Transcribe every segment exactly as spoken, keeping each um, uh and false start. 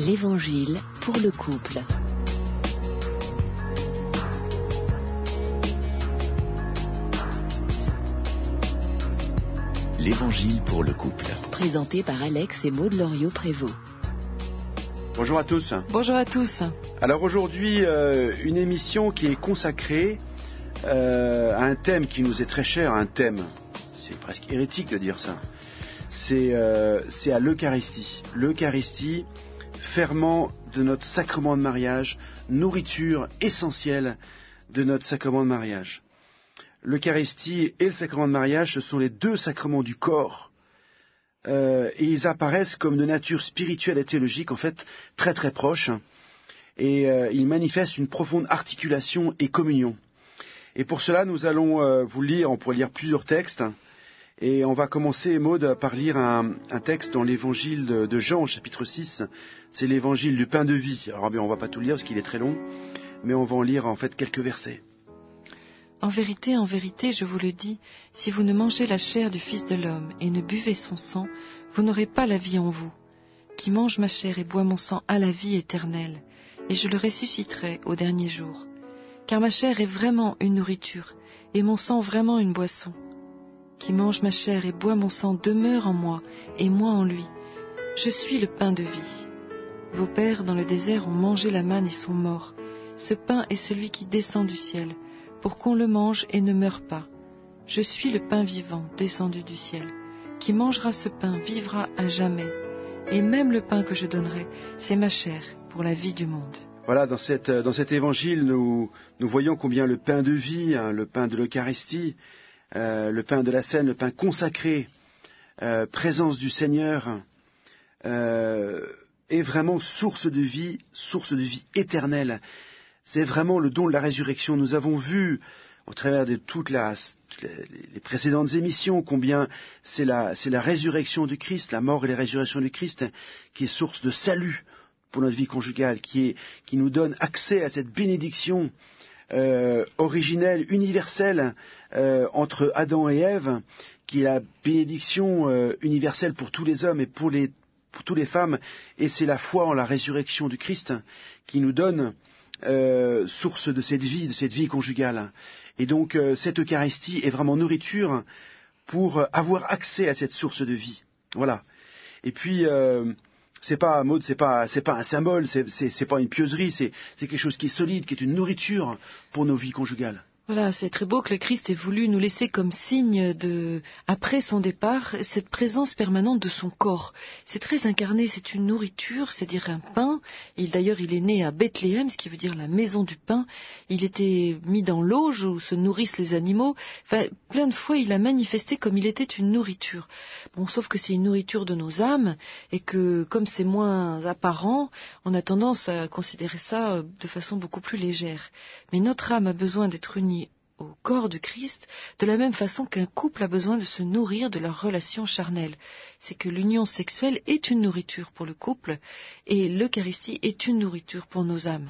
L'Évangile pour le couple. L'Évangile pour le couple. Présenté par Alex et Maud Loriot-Prévost. Bonjour à tous. Bonjour à tous. Alors aujourd'hui, euh, une émission qui est consacrée euh, à un thème qui nous est très cher, un thème, c'est presque hérétique de dire ça, c'est, euh, c'est à l'Eucharistie. L'Eucharistie, ferment de notre sacrement de mariage, nourriture essentielle de notre sacrement de mariage. L'Eucharistie et le sacrement de mariage, ce sont les deux sacrements du corps. Euh, et ils apparaissent comme de nature spirituelle et théologique, en fait, très très proches. Et euh, ils manifestent une profonde articulation et communion. Et pour cela, nous allons euh, vous lire, on pourrait lire plusieurs textes. Et on va commencer, Maud, par lire un, un texte dans l'évangile de, de Jean, chapitre six. C'est l'évangile du pain de vie. Alors bien, on ne va pas tout lire parce qu'il est très long, mais on va en lire en fait quelques versets. En vérité, en vérité, je vous le dis, si vous ne mangez la chair du Fils de l'homme et ne buvez son sang, vous n'aurez pas la vie en vous. Qui mange ma chair et boit mon sang a la vie éternelle, et je le ressusciterai au dernier jour. Car ma chair est vraiment une nourriture, et mon sang vraiment une boisson. Qui mange ma chair et boit mon sang demeure en moi, et moi en lui. Je suis le pain de vie. Vos pères dans le désert ont mangé la manne et sont morts. Ce pain est celui qui descend du ciel, pour qu'on le mange et ne meure pas. Je suis le pain vivant descendu du ciel. Qui mangera ce pain vivra à jamais. Et même le pain que je donnerai, c'est ma chair pour la vie du monde. Voilà, dans, cette, dans cet évangile, nous, nous voyons combien le pain de vie, hein, le pain de l'Eucharistie, euh, le pain de la scène, le pain consacré, euh, présence du Seigneur, euh, est vraiment source de vie, source de vie éternelle. C'est vraiment le don de la résurrection. Nous avons vu, au travers de toutes la, les précédentes émissions, combien c'est la, c'est la résurrection du Christ, la mort et la résurrection du Christ, qui est source de salut pour notre vie conjugale, qui, est, qui nous donne accès à cette bénédiction euh, originelle, universelle, euh, entre Adam et Ève, qui est la bénédiction euh, universelle pour tous les hommes et pour, les, pour toutes les femmes. Et c'est la foi en la résurrection du Christ qui nous donne Euh, source de cette vie, de cette vie conjugale. Et donc euh, cette Eucharistie est vraiment nourriture pour euh, avoir accès à cette source de vie. Voilà. Et puis euh, c'est pas Maud, c'est pas c'est pas un symbole, c'est c'est, c'est pas une pieuserie, c'est c'est quelque chose qui est solide, qui est une nourriture pour nos vies conjugales. Voilà, c'est très beau que le Christ ait voulu nous laisser comme signe de, après son départ, cette présence permanente de son corps. C'est très incarné, c'est une nourriture, c'est-à-dire un pain. Il, d'ailleurs, il est né à Bethléem, ce qui veut dire la maison du pain. Il était mis dans l'auge où se nourrissent les animaux. Enfin, plein de fois, il a manifesté comme il était une nourriture. Bon, sauf que c'est une nourriture de nos âmes et que, comme c'est moins apparent, on a tendance à considérer ça de façon beaucoup plus légère. Mais notre âme a besoin d'être unie au corps du Christ, de la même façon qu'un couple a besoin de se nourrir de leur relation charnelle. C'est que l'union sexuelle est une nourriture pour le couple, et l'Eucharistie est une nourriture pour nos âmes.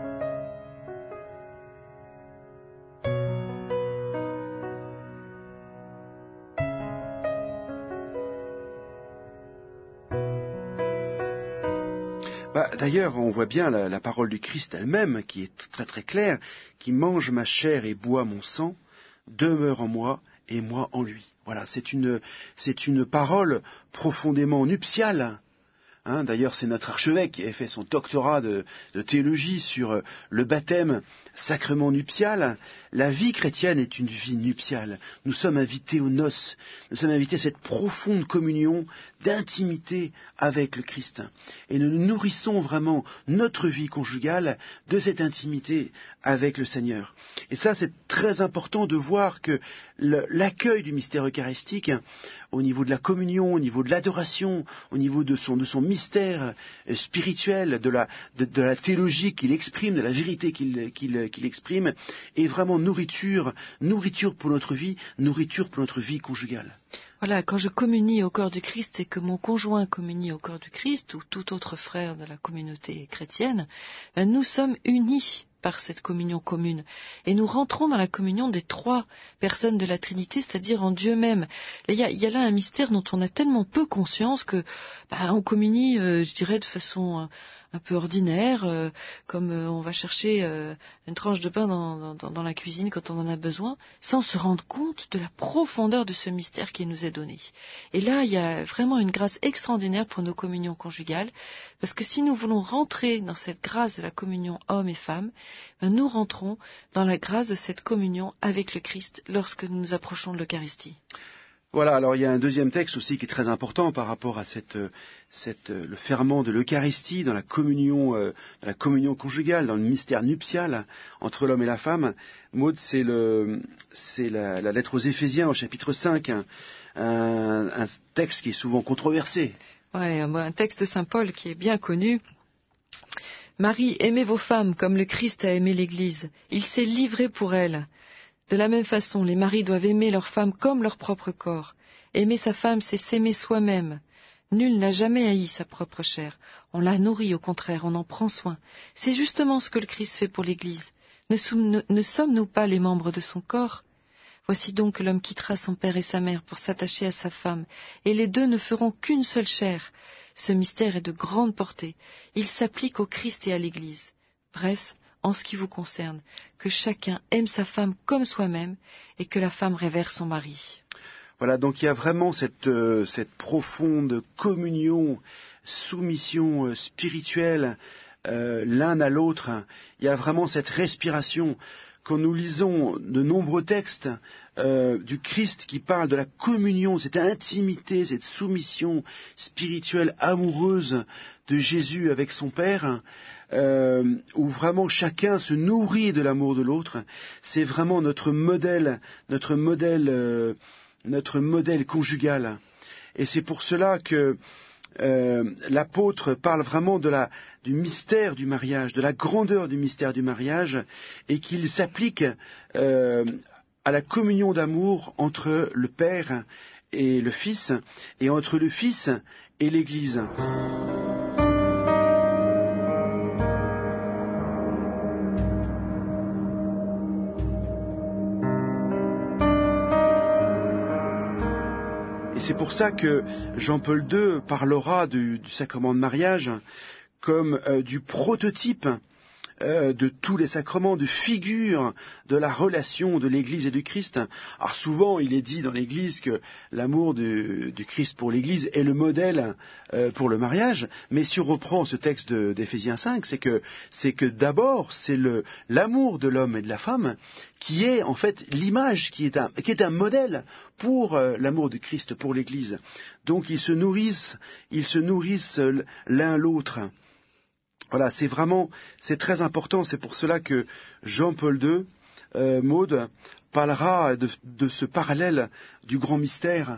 Bah, d'ailleurs, on voit bien la, la parole du Christ elle-même, qui est très très claire, qui mange ma chair et boit mon sang, demeure en moi et moi en lui. Voilà, c'est une, c'est une parole profondément nuptiale. Hein, d'ailleurs, c'est notre archevêque qui a fait son doctorat de, de théologie sur euh, le baptême sacrement nuptial. La vie chrétienne est une vie nuptiale. Nous sommes invités aux noces. Nous sommes invités à cette profonde communion d'intimité avec le Christ. Et nous nous nourrissons vraiment notre vie conjugale de cette intimité avec le Seigneur. Et ça, c'est très important de voir que le, l'accueil du mystère eucharistique, au niveau de la communion, au niveau de l'adoration, au niveau de son, de son mystère spirituel, de la, de, de la théologie qu'il exprime, de la vérité qu'il, qu'il, qu'il exprime, est vraiment nourriture, nourriture pour notre vie, nourriture pour notre vie conjugale. Voilà, quand je communie au corps du Christ et que mon conjoint communie au corps du Christ, ou tout autre frère de la communauté chrétienne, ben nous sommes unis par cette communion commune. Et nous rentrons dans la communion des trois personnes de la Trinité, c'est-à-dire en Dieu même. Il y a, il y a là un mystère dont on a tellement peu conscience que bah, on communie, euh, je dirais, de façon un peu ordinaires, euh, comme euh, on va chercher euh, une tranche de pain dans, dans, dans la cuisine quand on en a besoin, sans se rendre compte de la profondeur de ce mystère qui nous est donné. Et là, il y a vraiment une grâce extraordinaire pour nos communions conjugales, parce que si nous voulons rentrer dans cette grâce de la communion homme et femme, ben nous rentrons dans la grâce de cette communion avec le Christ lorsque nous nous approchons de l'Eucharistie. Voilà, alors il y a un deuxième texte aussi qui est très important par rapport à cette, cette, le ferment de l'Eucharistie dans la communion, euh, dans la communion conjugale, dans le mystère nuptial entre l'homme et la femme. Maud, c'est, le, c'est la, la lettre aux Éphésiens au chapitre cinq, un, un, un texte qui est souvent controversé. Ouais, un texte de saint Paul qui est bien connu. Marie, aimez vos femmes comme le Christ a aimé l'Église. Il s'est livré pour elle. De la même façon, les maris doivent aimer leur femme comme leur propre corps. Aimer sa femme, c'est s'aimer soi-même. Nul n'a jamais haï sa propre chair. On la nourrit, au contraire, on en prend soin. C'est justement ce que le Christ fait pour l'Église. Ne, ne, ne sommes-nous pas les membres de son corps ? Voici donc que l'homme quittera son père et sa mère pour s'attacher à sa femme, et les deux ne feront qu'une seule chair. Ce mystère est de grande portée. Il s'applique au Christ et à l'Église. Bref, en ce qui vous concerne, que chacun aime sa femme comme soi-même et que la femme révère son mari. Voilà, donc il y a vraiment cette, euh, cette profonde communion, soumission euh, spirituelle euh, l'un à l'autre. Il y a vraiment cette respiration. Quand nous lisons de nombreux textes euh, du Christ qui parlent de la communion, cette intimité, cette soumission spirituelle amoureuse de Jésus avec son Père, euh, où vraiment chacun se nourrit de l'amour de l'autre, c'est vraiment notre modèle, notre modèle, euh, notre modèle conjugal. Et c'est pour cela que Euh, l'apôtre parle vraiment de la, du mystère du mariage, de la grandeur du mystère du mariage, et qu'il s'applique euh, à la communion d'amour entre le Père et le Fils, et entre le Fils et l'Église. C'est pour ça que Jean-Paul deux parlera du, du sacrement de mariage comme euh, du prototype euh, de tous les sacrements, de figure de la relation de l'Église et du Christ. Alors souvent, il est dit dans l'Église que l'amour du, du Christ pour l'Église est le modèle euh, pour le mariage, mais si on reprend ce texte de, d'Éphésiens cinq, c'est que, c'est que d'abord, c'est le, l'amour de l'homme et de la femme qui est en fait l'image, qui est un, qui est un modèle pour euh, l'amour du Christ pour l'Église. Donc ils se nourrissent, ils se nourrissent l'un l'autre. Voilà, c'est vraiment, c'est très important. C'est pour cela que Jean-Paul deux, euh, Maud, parlera de, de ce parallèle du grand mystère.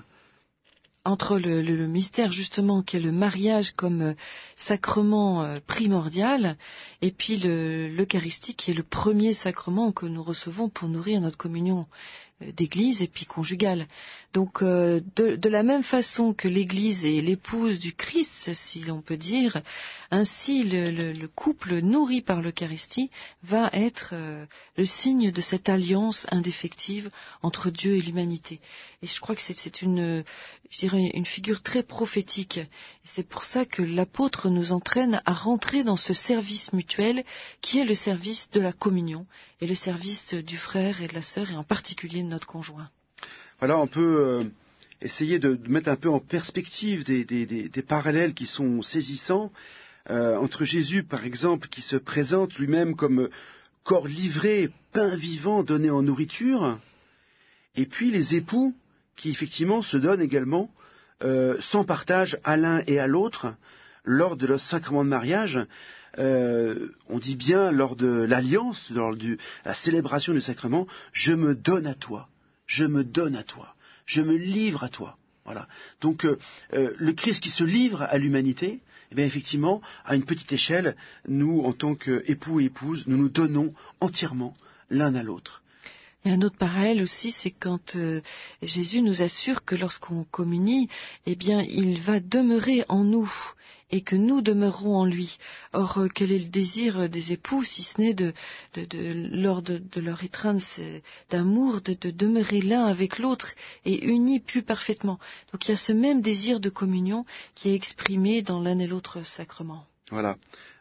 Entre le, le, le mystère justement qui est le mariage comme euh, sacrement euh, primordial et puis le, l'Eucharistie qui est le premier sacrement que nous recevons pour nourrir notre communion euh, d'église et puis conjugale. Donc euh, de, de la même façon que l'église est l'épouse du Christ, si l'on peut dire, ainsi le, le, le couple nourri par l'Eucharistie va être euh, le signe de cette alliance indéfectible entre Dieu et l'humanité. Et je crois que c'est, c'est une, je dirais, une figure très prophétique. Et c'est pour ça que l'apôtre nous entraîne à rentrer dans ce service mutuel qui est le service de la communion et le service du frère et de la sœur et en particulier de notre conjoint. Voilà, on peut euh, essayer de, de mettre un peu en perspective des, des, des, des parallèles qui sont saisissants euh, entre Jésus, par exemple, qui se présente lui-même comme corps livré, pain vivant donné en nourriture, et puis les époux qui effectivement se donnent également euh, sans partage à l'un et à l'autre lors de leur sacrement de mariage. Euh, on dit bien lors de l'alliance, lors de la célébration du sacrement, je me donne à toi, je me donne à toi, je me livre à toi. Voilà. Donc euh, euh, le Christ qui se livre à l'humanité, eh bien effectivement, à une petite échelle, nous, en tant qu'époux et épouses, nous nous donnons entièrement l'un à l'autre. Il y a un autre parallèle aussi, c'est quand euh, Jésus nous assure que lorsqu'on communie, eh bien, il va demeurer en nous et que nous demeurerons en lui. Or, euh, quel est le désir des époux, si ce n'est de, de, de, lors de, de leur étreinte d'amour, de, de demeurer l'un avec l'autre et unis plus parfaitement. Donc, il y a ce même désir de communion qui est exprimé dans l'un et l'autre sacrement. Voilà.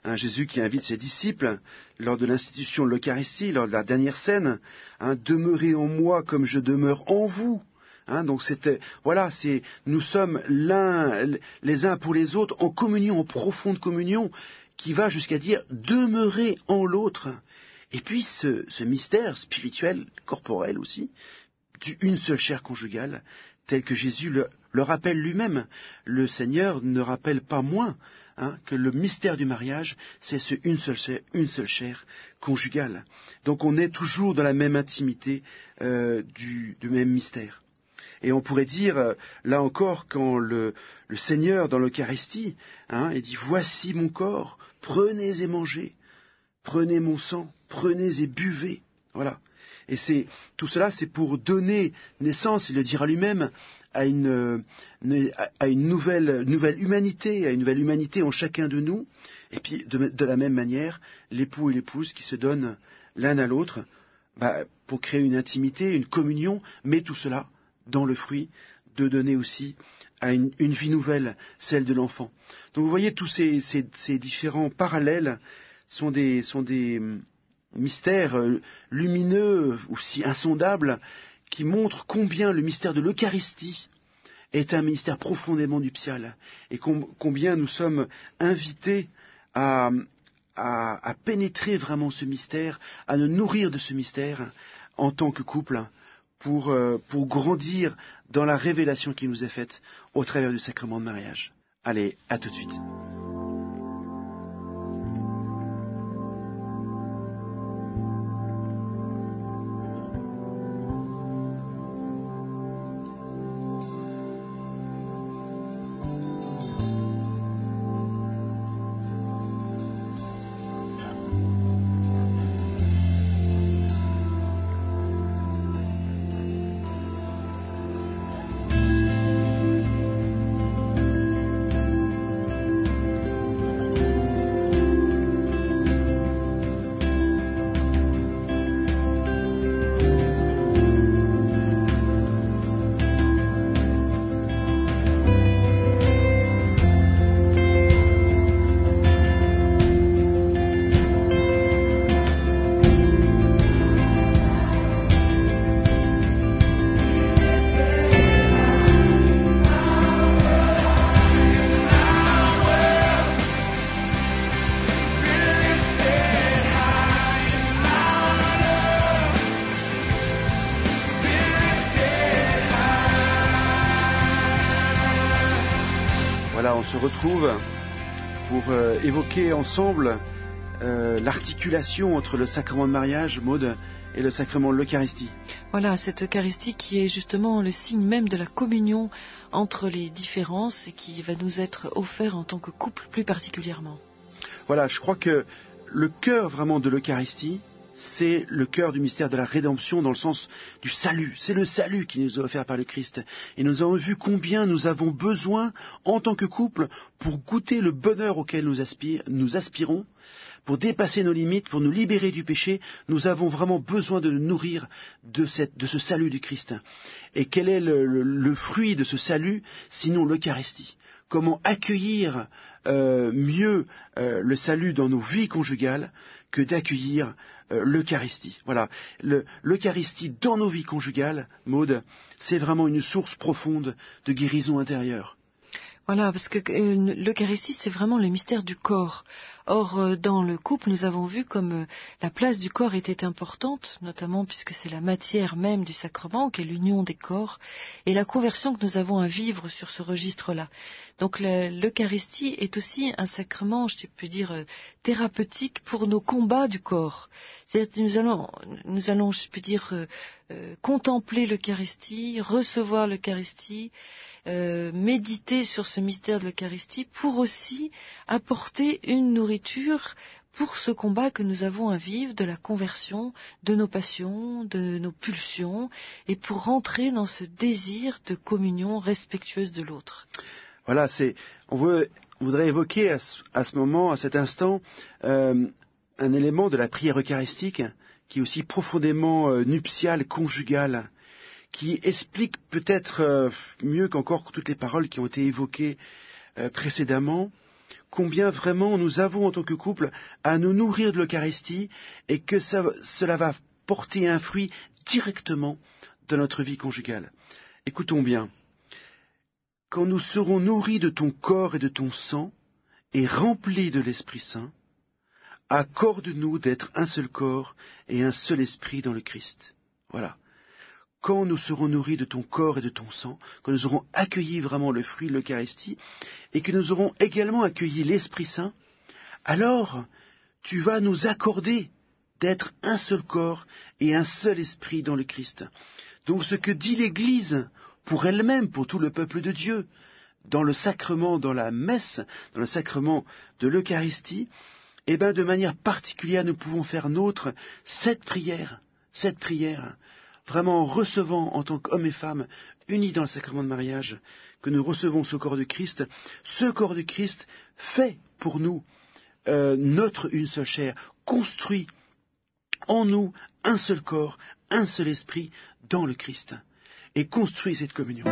Hein, Jésus qui invite ses disciples, lors de l'institution de l'Eucharistie, lors de la dernière scène, hein, demeurez en moi comme je demeure en vous. Hein, donc c'était, voilà, c'est, nous sommes l'un, les uns pour les autres, en communion, en profonde communion, qui va jusqu'à dire demeurer en l'autre. Et puis ce, ce mystère spirituel, corporel aussi, d'une seule chair conjugale, tel que Jésus le, le rappelle lui-même. Le Seigneur ne rappelle pas moins hein, que le mystère du mariage, c'est ce une seule chair, une seule chair conjugale. Donc on est toujours dans la même intimité euh, du, du même mystère. Et on pourrait dire, euh, là encore, quand le, le Seigneur, dans l'Eucharistie, hein, il dit « Voici mon corps, prenez et mangez, prenez mon sang, prenez et buvez. » Voilà. Et c'est, tout cela, c'est pour donner naissance, il le dira lui-même, à une, à une nouvelle, nouvelle humanité, à une nouvelle humanité en chacun de nous. Et puis, de, de la même manière, l'époux et l'épouse qui se donnent l'un à l'autre, bah, pour créer une intimité, une communion, mais tout cela dans le fruit de donner aussi à une, une vie nouvelle, celle de l'enfant. Donc vous voyez, tous ces, ces, ces différents parallèles sont des, sont des mystères lumineux, aussi insondables, qui montrent combien le mystère de l'Eucharistie est un mystère profondément nuptial, et com, combien nous sommes invités à, à, à pénétrer vraiment ce mystère, à nous nourrir de ce mystère en tant que couple, pour, euh, pour grandir dans la révélation qui nous est faite au travers du sacrement de mariage. Allez, à tout de suite. Voilà, on se retrouve pour euh, évoquer ensemble euh, l'articulation entre le sacrement de mariage, Maud, et le sacrement de l'Eucharistie. Voilà, cette Eucharistie qui est justement le signe même de la communion entre les différences et qui va nous être offert en tant que couple plus particulièrement. Voilà, je crois que le cœur vraiment de l'Eucharistie, c'est le cœur du mystère de la rédemption dans le sens du salut. C'est le salut qui nous est offert par le Christ. Et nous avons vu combien nous avons besoin, en tant que couple, pour goûter le bonheur auquel nous, aspire, nous aspirons, pour dépasser nos limites, pour nous libérer du péché. Nous avons vraiment besoin de nous nourrir de, cette, de ce salut du Christ. Et quel est le, le, le fruit de ce salut, sinon l'Eucharistie ? Comment accueillir euh, mieux euh, le salut dans nos vies conjugales que d'accueillir euh, l'Eucharistie. Voilà, le, l'Eucharistie dans nos vies conjugales, Maud, c'est vraiment une source profonde de guérison intérieure. Voilà, parce que euh, l'Eucharistie, c'est vraiment le mystère du corps. Or, euh, dans le couple, nous avons vu comme euh, la place du corps était importante, notamment puisque c'est la matière même du sacrement, qui est l'union des corps, et la conversion que nous avons à vivre sur ce registre-là. Donc la, l'Eucharistie est aussi un sacrement, je peux dire, euh, thérapeutique pour nos combats du corps. C'est-à-dire que nous allons, nous allons, je peux dire, euh, euh, contempler l'Eucharistie, recevoir l'Eucharistie, Euh, méditer sur ce mystère de l'Eucharistie pour aussi apporter une nourriture pour ce combat que nous avons à vivre de la conversion de nos passions, de nos pulsions, et pour rentrer dans ce désir de communion respectueuse de l'autre. Voilà, c'est, on, veut, on voudrait évoquer à ce, à ce moment, à cet instant, euh, un élément de la prière eucharistique qui est aussi profondément euh, nuptial, conjugal, qui explique peut-être euh, mieux qu'encore toutes les paroles qui ont été évoquées euh, précédemment, combien vraiment nous avons en tant que couple à nous nourrir de l'Eucharistie et que ça, cela va porter un fruit directement dans notre vie conjugale. Écoutons bien. Quand nous serons nourris de ton corps et de ton sang et remplis de l'Esprit Saint, accorde-nous d'être un seul corps et un seul esprit dans le Christ. Voilà. Quand nous serons nourris de ton corps et de ton sang, quand nous aurons accueilli vraiment le fruit de l'Eucharistie, et que nous aurons également accueilli l'Esprit Saint, alors tu vas nous accorder d'être un seul corps et un seul esprit dans le Christ. Donc ce que dit l'Église pour elle-même, pour tout le peuple de Dieu, dans le sacrement, dans la messe, dans le sacrement de l'Eucharistie, eh bien de manière particulière nous pouvons faire nôtre cette prière, cette prière, vraiment en recevant en tant qu'hommes et femmes unis dans le sacrement de mariage, que nous recevons ce corps de Christ. Ce corps de Christ fait pour nous euh, notre une seule chair, construit en nous un seul corps, un seul esprit dans le Christ, et construit cette communion.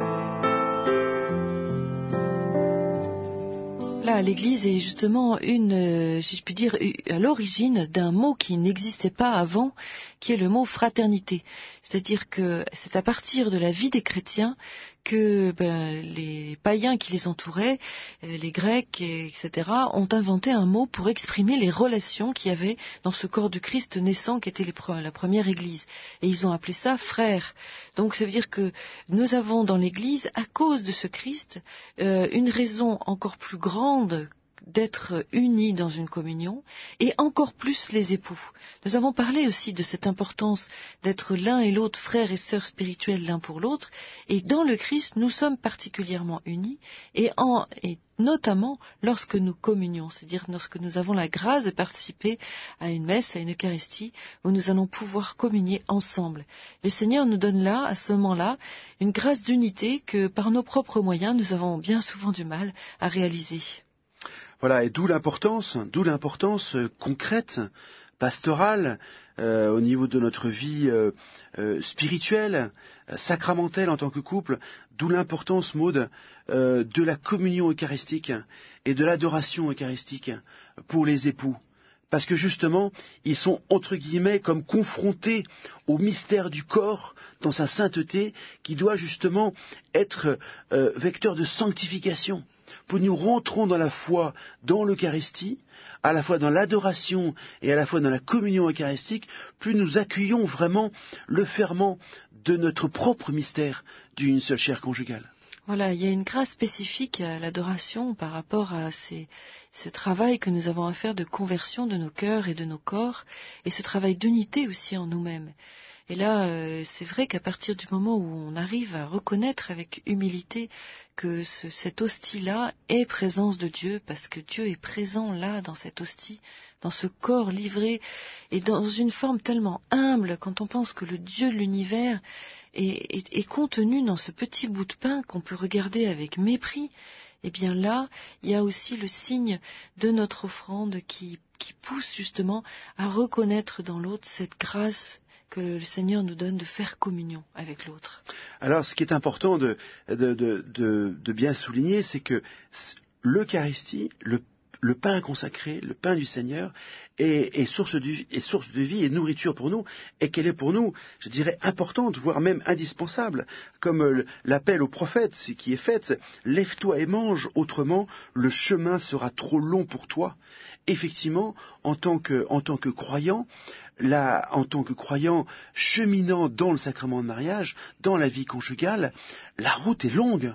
Là, l'Église est justement une, euh, si je puis dire, à l'origine d'un mot qui n'existait pas avant, qui est le mot fraternité. C'est-à-dire que c'est à partir de la vie des chrétiens que ben, les païens qui les entouraient, les Grecs, et cetera, ont inventé un mot pour exprimer les relations qu'il y avait dans ce corps du Christ naissant qui était les, la première Église. Et ils ont appelé ça frère. Donc ça veut dire que nous avons dans l'Église, à cause de ce Christ, euh, une raison encore plus grande d'être unis dans une communion, et encore plus les époux. Nous avons parlé aussi de cette importance d'être l'un et l'autre frères et sœurs spirituels l'un pour l'autre, et dans le Christ, nous sommes particulièrement unis, et, en, et notamment lorsque nous communions, c'est-à-dire lorsque nous avons la grâce de participer à une messe, à une Eucharistie, où nous allons pouvoir communier ensemble. Le Seigneur nous donne là, à ce moment-là, une grâce d'unité que par nos propres moyens, nous avons bien souvent du mal à réaliser. Voilà, et d'où l'importance, d'où l'importance euh, concrète, pastorale, euh, au niveau de notre vie euh, euh, spirituelle, euh, sacramentelle en tant que couple, d'où l'importance, Maud, euh, de la communion eucharistique et de l'adoration eucharistique pour les époux. Parce que justement, ils sont, entre guillemets, comme confrontés au mystère du corps dans sa sainteté, qui doit justement être euh, vecteur de sanctification. Plus nous rentrons dans la foi, dans l'Eucharistie, à la fois dans l'adoration et à la fois dans la communion eucharistique, plus nous accueillons vraiment le ferment de notre propre mystère d'une seule chair conjugale. Voilà, il y a une grâce spécifique à l'adoration par rapport à ces, ce travail que nous avons à faire de conversion de nos cœurs et de nos corps, et ce travail d'unité aussi en nous-mêmes. Et là, euh, c'est vrai qu'à partir du moment où on arrive à reconnaître avec humilité que ce, cette hostie-là est présence de Dieu, parce que Dieu est présent là, dans cette hostie, dans ce corps livré, et dans une forme tellement humble, quand on pense que le Dieu de l'univers est, est, est contenu dans ce petit bout de pain qu'on peut regarder avec mépris, eh bien là, il y a aussi le signe de notre offrande qui, qui pousse justement à reconnaître dans l'autre cette grâce que le Seigneur nous donne de faire communion avec l'autre. Alors, ce qui est important de, de, de, de, de bien souligner, c'est que l'Eucharistie, le, le pain consacré, le pain du Seigneur, est, est, source de, est source de vie et de nourriture pour nous, et qu'elle est pour nous, je dirais, importante, voire même indispensable, comme l'appel au prophète qui est fait, « Lève-toi et mange, autrement le chemin sera trop long pour toi ». Effectivement, en tant que, en tant que croyant, là, en tant que croyant cheminant dans le sacrement de mariage, dans la vie conjugale, la route est longue.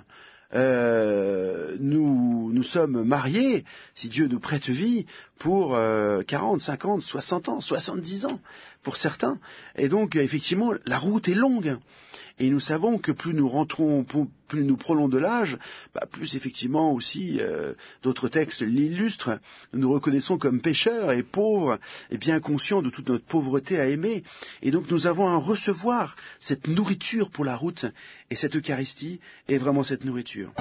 Euh, nous, nous sommes mariés, si Dieu nous prête vie, pour euh, quarante, cinquante, soixante ans, soixante-dix ans, pour certains. Et donc, effectivement, la route est longue. Et nous savons que plus nous rentrons, plus nous prenons de l'âge, bah, plus effectivement aussi, euh, d'autres textes l'illustrent, nous nous reconnaissons comme pécheurs et pauvres, et bien conscients de toute notre pauvreté à aimer. Et donc nous avons à recevoir cette nourriture pour la route, et cette Eucharistie est vraiment cette nourriture.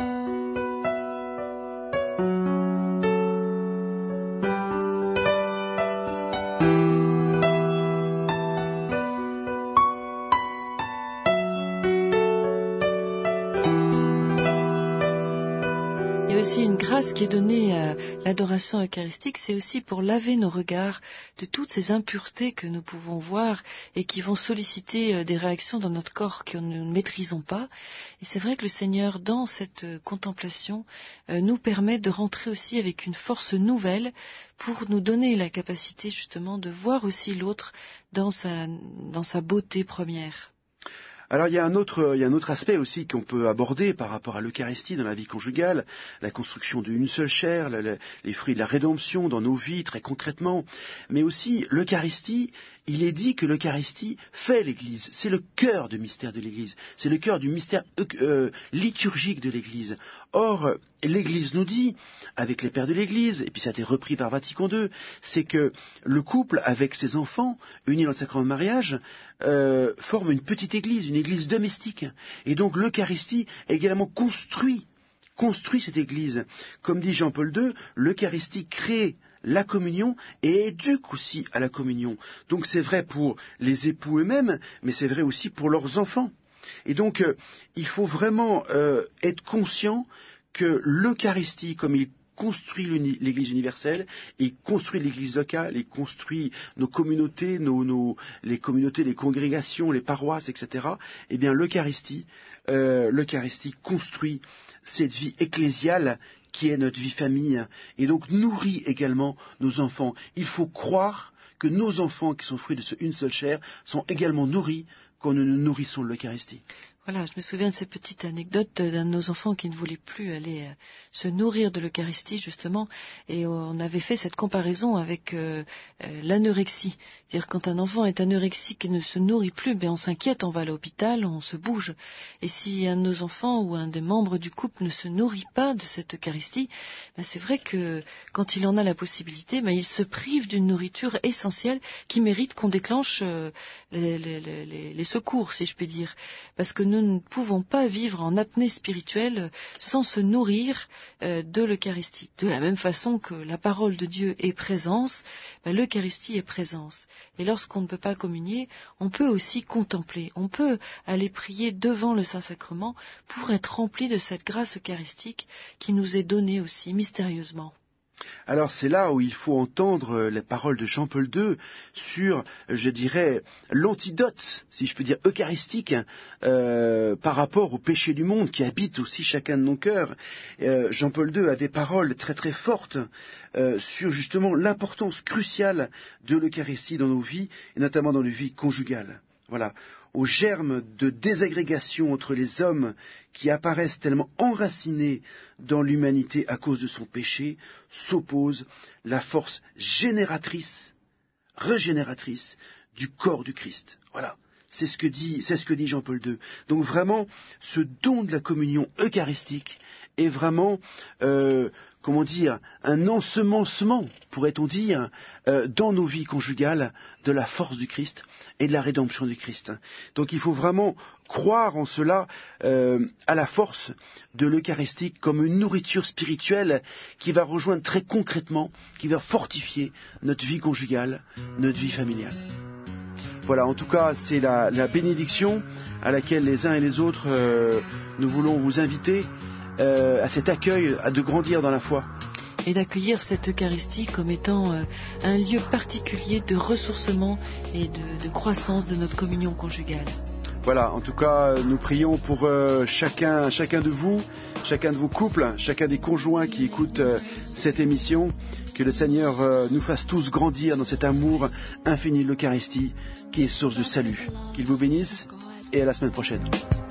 aussi une grâce qui est donnée à l'adoration eucharistique, c'est aussi pour laver nos regards de toutes ces impuretés que nous pouvons voir et qui vont solliciter des réactions dans notre corps que nous ne maîtrisons pas. Et c'est vrai que le Seigneur, dans cette contemplation, nous permet de rentrer aussi avec une force nouvelle pour nous donner la capacité justement de voir aussi l'autre dans sa, dans sa beauté première. Alors il y a un autre, il y a un autre aspect aussi qu'on peut aborder par rapport à l'Eucharistie dans la vie conjugale, la construction d'une seule chair, le, le, les fruits de la rédemption dans nos vies très concrètement, mais aussi l'Eucharistie. Il est dit que l'Eucharistie fait l'Église, c'est le cœur du mystère de l'Église, c'est le cœur du mystère euh, liturgique de l'Église. Or, l'Église nous dit, avec les pères de l'Église, et puis ça a été repris par Vatican deux, c'est que le couple avec ses enfants, unis dans le sacrement de mariage, euh, forme une petite Église, une Église domestique. Et donc l'Eucharistie également construit, construit cette Église. Comme dit Jean-Paul deux, l'Eucharistie crée la communion et éduque aussi à la communion. Donc c'est vrai pour les époux eux-mêmes, mais c'est vrai aussi pour leurs enfants. Et donc euh, il faut vraiment euh, être conscient que l'Eucharistie, comme il construit l'Église universelle, il construit l'Église locale, il construit nos communautés, nos, nos, les communautés, les congrégations, les paroisses, et cetera. Eh bien l'Eucharistie, euh, l'Eucharistie construit cette vie ecclésiale qui est notre vie famille, et donc nourrit également nos enfants. Il faut croire que nos enfants, qui sont fruits de ce, une seule chair, sont également nourris quand nous nous nourrissons de l'Eucharistie. Voilà, je me souviens de cette petite anecdote d'un de nos enfants qui ne voulait plus aller euh, se nourrir de l'Eucharistie, justement, et on avait fait cette comparaison avec euh, euh, l'anorexie. C'est-à-dire, quand un enfant est anorexique et ne se nourrit plus, ben on s'inquiète, on va à l'hôpital, on se bouge. Et si un de nos enfants ou un des membres du couple ne se nourrit pas de cette Eucharistie, ben c'est vrai que quand il en a la possibilité, ben il se prive d'une nourriture essentielle qui mérite qu'on déclenche euh, les, les, les, les secours, si je puis dire. Parce que nous Nous ne pouvons pas vivre en apnée spirituelle sans se nourrir euh, de l'Eucharistie. De la même façon que la parole de Dieu est présence, ben, l'Eucharistie est présence. Et lorsqu'on ne peut pas communier, on peut aussi contempler. On peut aller prier devant le Saint-Sacrement pour être rempli de cette grâce eucharistique qui nous est donnée aussi mystérieusement. Alors c'est là où il faut entendre les paroles de Jean-Paul deux sur, je dirais, l'antidote, si je peux dire, eucharistique euh, par rapport au péché du monde qui habite aussi chacun de nos cœurs. Euh, Jean-Paul deux a des paroles très très fortes euh, sur justement l'importance cruciale de l'Eucharistie dans nos vies, et notamment dans les vies conjugales. Voilà. Aux germes de désagrégation entre les hommes qui apparaissent tellement enracinés dans l'humanité à cause de son péché, s'oppose la force génératrice, régénératrice du corps du Christ. Voilà. C'est ce que dit, c'est ce que dit Jean-Paul deux. Donc vraiment, ce don de la communion eucharistique est vraiment, euh, comment dire, un ensemencement, pourrait-on dire, euh, dans nos vies conjugales de la force du Christ et de la rédemption du Christ. Donc il faut vraiment croire en cela, euh, à la force de l'Eucharistie comme une nourriture spirituelle qui va rejoindre très concrètement, qui va fortifier notre vie conjugale, notre vie familiale. Voilà, en tout cas, c'est la, la bénédiction à laquelle les uns et les autres, euh, nous voulons vous inviter euh, à cet accueil, à de grandir dans la foi. Et d'accueillir cette Eucharistie comme étant euh, un lieu particulier de ressourcement et de, de croissance de notre communion conjugale. Voilà, en tout cas, nous prions pour euh, chacun, chacun de vous, chacun de vos couples, chacun des conjoints qui écoutent euh, cette émission, que le Seigneur euh, nous fasse tous grandir dans cet amour infini de l'Eucharistie qui est source de salut. Qu'il vous bénisse et à la semaine prochaine.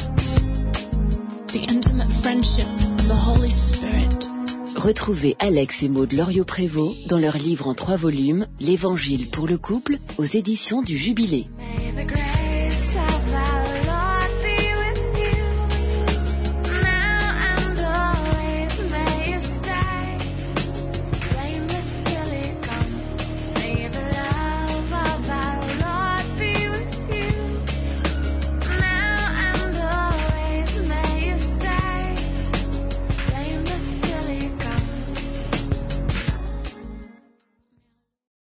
The intimate friendship of the Holy Spirit. Retrouvez Alex et Maud Loriot-Prévost dans leur livre en trois volumes, L'Évangile pour le couple, aux éditions du Jubilé.